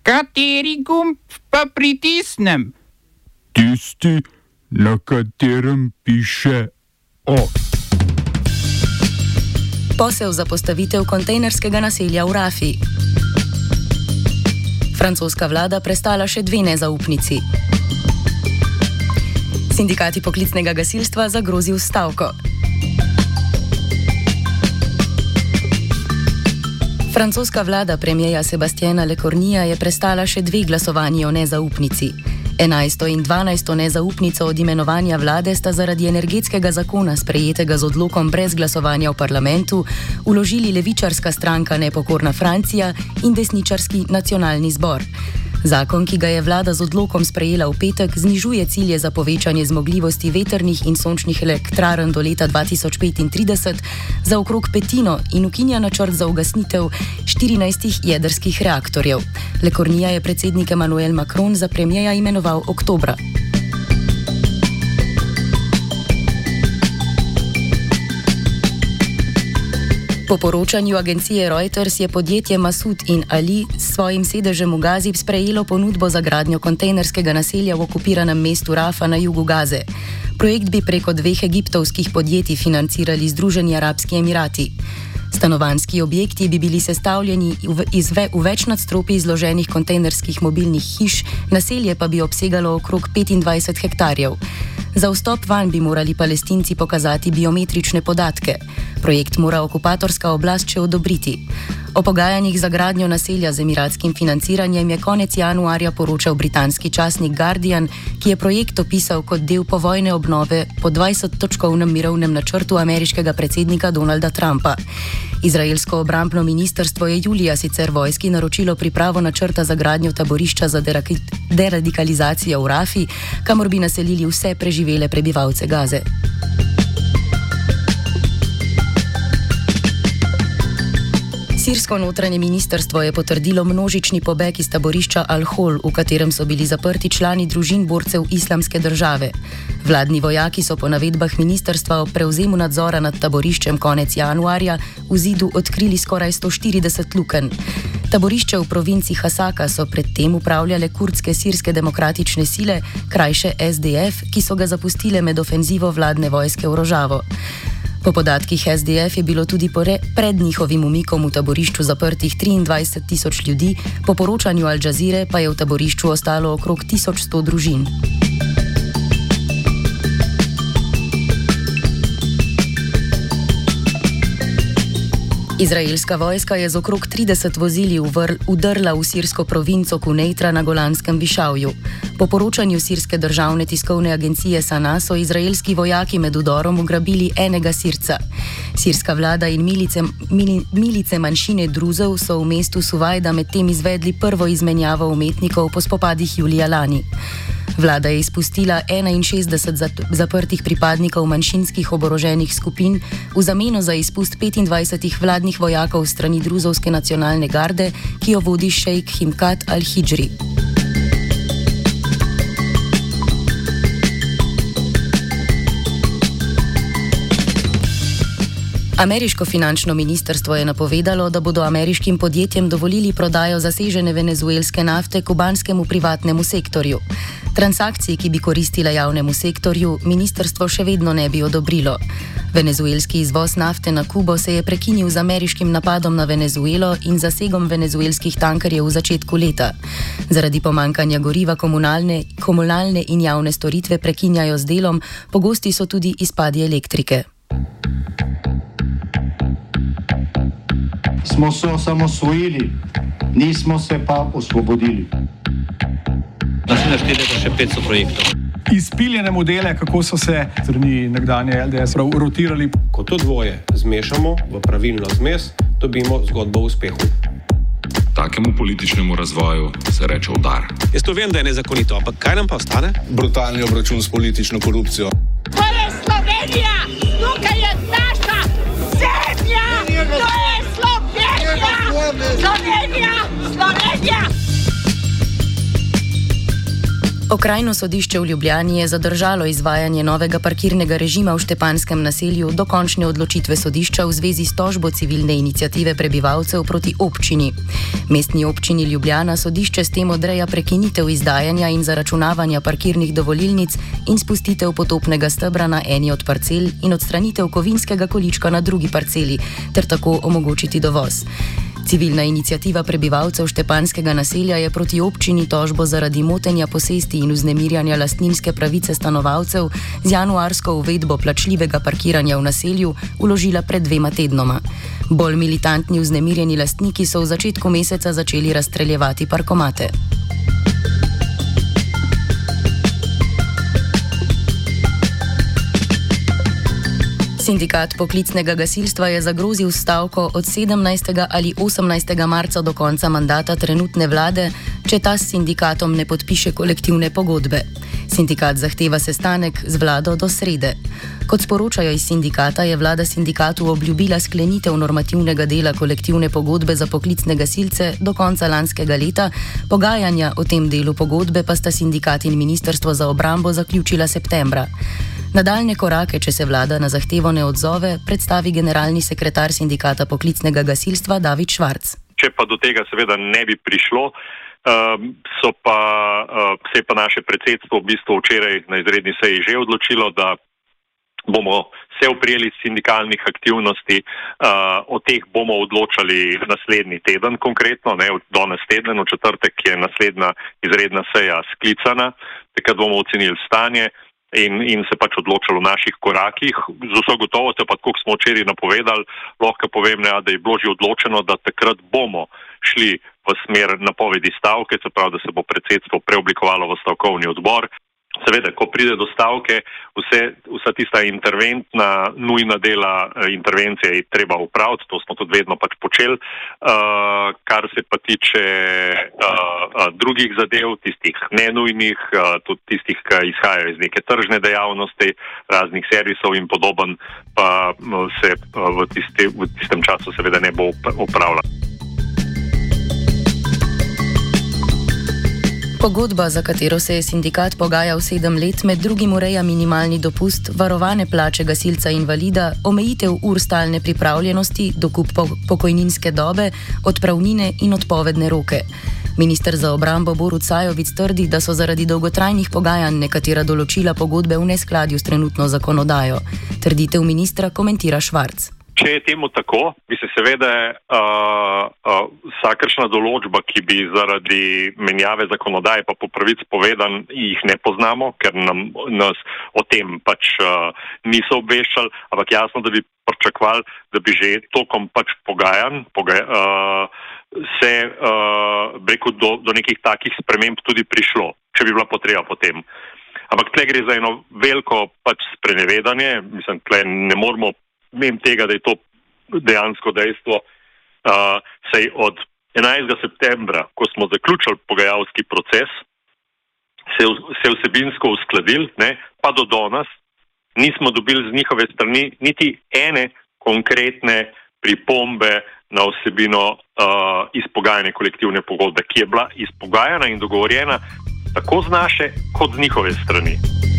Kateri gumb pa pritisnem? Tisti, na katerem piše O. Posel za postavitev kontejnerskega naselja v Rafi. Francoska vlada prestala še 2 nezaupnici. Sindikati poklicnega gasilstva zagrozil stavko. Francoska vlada premierja Sebastiana Lecornua je prestala še 2 glasovanji o nezaupnici. 11. in 12. nezaupnico od imenovanja vlade sta zaradi energetskega zakona, sprejetega z odlokom brez glasovanja v parlamentu, vložili levičarska stranka Nepokorna Francija in desničarski Nacionalni zbor. Zakon, ki ga je vlada z odlokom sprejela v petek, znižuje cilje za povečanje zmogljivosti vetrnih in sončnih elektrarn do leta 2035 za okrog 1/5 in ukinja načrt za ugasnitev 14 jedrskih reaktorjev. Lecornua je predsednik Emmanuel Macron za premierja imenoval oktobra. Po poročanju agencije Reuters je podjetje Masud in Ali s svojim sedežem v Gazi sprejelo ponudbo za gradnjo kontejnerskega naselja v okupiranem mestu Rafa na jugu Gaze. Projekt bi preko 2 egiptovskih podjetij financirali Združeni arabski emirati. Stanovanjski objekti bi bili sestavljeni v več nadstropij zloženih kontejnerskih mobilnih hiš, naselje pa bi obsegalo okrog 25 hektarjev. Za vstop vanj bi morali Palestinci pokazati biometrične podatke. Projekt mora okupatorska oblast še odobriti. O pogajanjih za gradnjo naselja z emiratskim financiranjem je konec januarja poročal britanski časnik Guardian, ki je projekt opisal kot del povojne obnove po 20-točkovnem mirovnem načrtu ameriškega predsednika Donalda Trumpa. Izraelsko obrambno ministrstvo je julija sicer vojski naročilo pripravo načrta za gradnjo taborišča za deradikalizacijo v Rafi, kamor bi naselili vse preživele prebivalce Gaze. Sirsko notranje ministrstvo je potrdilo množični pobeg iz taborišča Al-Hol, v katerem so bili zaprti člani družin borcev Islamske države. Vladni vojaki so po navedbah ministrstva o prevzemu nadzora nad taboriščem konec januarja v zidu odkrili skoraj 140 lukenj. Taborišče v provinci Hasaka so predtem upravljale kurdske sirske demokratične sile, krajše SDF, ki so ga zapustile med ofenzivo vladne vojske v Rožavo. Po podatkih SDF je bilo tudi pred njihovim umikom v taborišču zaprtih 23.000 ljudi, po poročanju Al Jazeere pa je v taborišču ostalo okrog 1100 družin. Izraelska vojska je z okrog 30 vozili udrla v sirsko provinco Kuneitra na Golanskem višavju. Po poročanju sirske državne tiskovne agencije Sana so izraelski vojaki med udorom ugrabili enega Sirca. Sirska vlada in milice manjšine Druzov so v mestu Suvajda medtem izvedli prvo izmenjavo umetnikov po spopadih julija lani. Vlada je izpustila 61 zaprtih pripadnikov manjšinskih oboroženih skupin v zameno za izpust 25 vladnih vojakov strani Druzovske nacionalne garde, ki jo vodi šejk Himkat al-Hidžri. Ameriško finančno ministrstvo je napovedalo, da bodo ameriškim podjetjem dovolili prodajo zasežene venezuelske nafte kubanskemu privatnemu sektorju. Transakcij, ki bi koristile javnemu sektorju, ministrstvo še vedno ne bi odobrilo. Venezuelski izvoz nafte na Kubo se je prekinil z ameriškim napadom na Venezuelo in zasegom venezuelskih tankerjev v začetku leta. Zaradi pomankanja goriva komunalne in javne storitve prekinjajo z delom, pogosti so tudi izpadi elektrike. Smo se osamosvojili, nismo se pa osvobodili. Naslednje število še 500 projektov. Izpiljene modele, kako so se strani nekdanje LDS rotirali. Ko to dvoje zmešamo v pravilno zmes, dobimo zgodbo o uspehu. Takemu političnemu razvoju se reče udar. Jaz to vem, da je nezakonito, ampak kaj nam pa ostane? Brutalni obračun s politično korupcijo. To je Slovenija! Tukaj je naša zemlja! To je Slovenija! Slovenija! Slovenija! Okrajno sodišče v Ljubljani je zadržalo izvajanje novega parkirnega režima v Štepanjskem naselju do končne odločitve sodišča v zvezi s tožbo civilne iniciative prebivalcev proti občini. Mestni občini Ljubljana sodišče s tem odreja prekinitev izdajanja in zaračunavanja parkirnih dovolilnic in spustitev potopnega stebra na eni od parcel in odstranitev kovinskega količka na drugi parceli, ter tako omogočiti dovoz. Civilna iniciativa prebivalcev Štepanjskega naselja je proti občini tožbo zaradi motenja posesti in vznemirjanja lastninske pravice stanovalcev z januarsko uvedbo plačljivega parkiranja v naselju vložila pred 2 tednoma. Bolj militantni vznemirjeni lastniki so v začetku meseca začeli razstreljevati parkomate. Sindikat poklicnega gasilstva je zagrozil stavko od 17. ali 18. marca do konca mandata trenutne vlade, če ta s sindikatom ne podpiše kolektivne pogodbe. Sindikat zahteva sestanek z vlado do srede. Kot sporočajo iz sindikata, je vlada sindikatu obljubila sklenitev normativnega dela kolektivne pogodbe za poklicne gasilce do konca lanskega leta, pogajanja o tem delu pogodbe pa sta sindikat in ministrstvo za obrambo zaključila septembra. Nadaljne korake, če se vlada na zahtevo ne odzove, predstavi generalni sekretar sindikata poklicnega gasilstva David Švarc. Če pa do tega seveda ne bi prišlo, se je pa naše predsedstvo v bistvu včeraj na izredni seji že odločilo, da bomo se oprijeli sindikalnih aktivnosti, o teh bomo odločali naslednji teden konkretno, ne, danes teden, v četrtek je naslednja izredna seja sklicana, takrat bomo ocenili stanje in se pač odločali v naših korakih. Z vso gotovostjo, pa tako smo včeraj napovedali, lahko povem, da je bilo že odločeno, da takrat bomo šli v smer napovedi stavke, se pravi, da se bo predsedstvo preoblikovalo v stavkovni odbor. Seveda, ko pride do stavke, vsa tista interventna, nujna dela intervencije je treba upraviti, to smo tudi vedno pač počeli. Kar se pa tiče drugih zadev, tistih nenujnih, tudi tistih, ki izhajajo iz neke tržne dejavnosti, raznih servisov in podoben, pa se v tistem času seveda ne bo upravljalo. Pogodba, za katero se je sindikat pogajal 7 let, med drugim ureja minimalni dopust, varovane plače gasilca invalida, omejitev ur stalne pripravljenosti, dokup pokojninske dobe, odpravnine in odpovedne roke. Minister za obrambo Borut Sajovic trdi, da so zaradi dolgotrajnih pogajanj nekatera določila pogodbe v neskladju s trenutno zakonodajo. Trditev ministra komentira Švarc. Če je temu tako, bi se seveda vsakršna določba, ki bi zaradi menjave zakonodaje pa po pravici povedan, jih ne poznamo, ker nas o tem pač niso obveščali, ampak jasno, da bi pričakovali, da bi že tokom pač pogajanj se do nekih takih sprememb tudi prišlo, če bi bila potreba potem. Ampak tle gre za eno veliko pač sprenevedanje, mislim, tle ne moramo vem tega, da je to dejansko dejstvo, saj od 11. septembra, ko smo zaključili pogajalski proces, se vsebinsko uskladili, ne, pa do danes nismo dobili z njihove strani niti ene konkretne pripombe na vsebino izpogajanja kolektivne pogodbe, ki je bila izpogajana in dogovorjena tako z naše kot z njihove strani.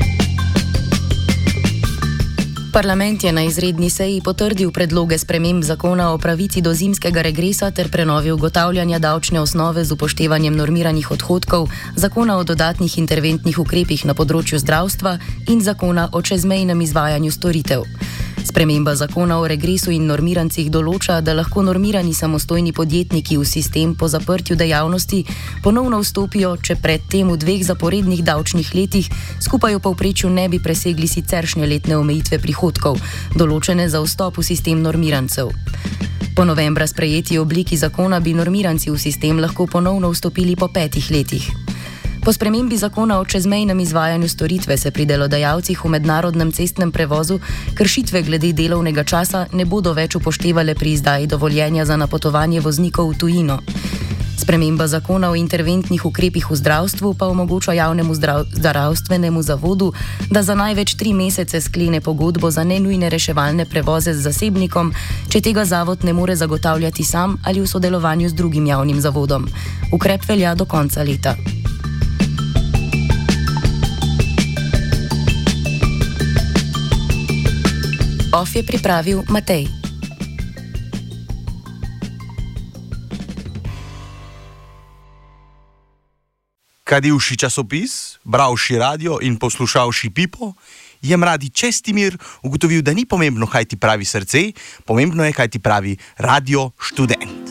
Parlament je na izredni seji potrdil predloge sprememb zakona o pravici do zimskega regresa ter prenovi ugotavljanja davčne osnove z upoštevanjem normiranih odhodkov, zakona o dodatnih interventnih ukrepih na področju zdravstva in zakona o čezmejnem izvajanju storitev. Sprememba zakona o regresu in normirancih določa, da lahko normirani samostojni podjetniki v sistem po zaprtju dejavnosti ponovno vstopijo, če pred tem v 2 zaporednih davčnih letih skupaj v povprečju ne bi presegli siceršnje letne omejitve prihodkov, določene za vstop v sistem normirancev. Po novembra sprejeti obliki zakona bi normiranci v sistem lahko ponovno vstopili po 5 letih. Po spremembi zakona o čezmejnem izvajanju storitve se pri delodajalcih v mednarodnem cestnem prevozu kršitve glede delovnega časa ne bodo več upoštevale pri izdaji dovoljenja za napotovanje voznikov v tujino. Sprememba zakona o interventnih ukrepih v zdravstvu pa omogoča javnemu zdravstvenemu zavodu, da za največ 3 mesece sklene pogodbo za nenujne reševalne prevoze z zasebnikom, če tega zavod ne more zagotavljati sam ali v sodelovanju z drugim javnim zavodom. Ukrep velja do konca leta. Off je pripravil Matej. Kadivši časopis, bravši radio in poslušavši Pipo, je mladi Čestimir ugotovil, da ni pomembno, kaj ti pravi srce, pomembno je, kaj ti pravi Radio Študent.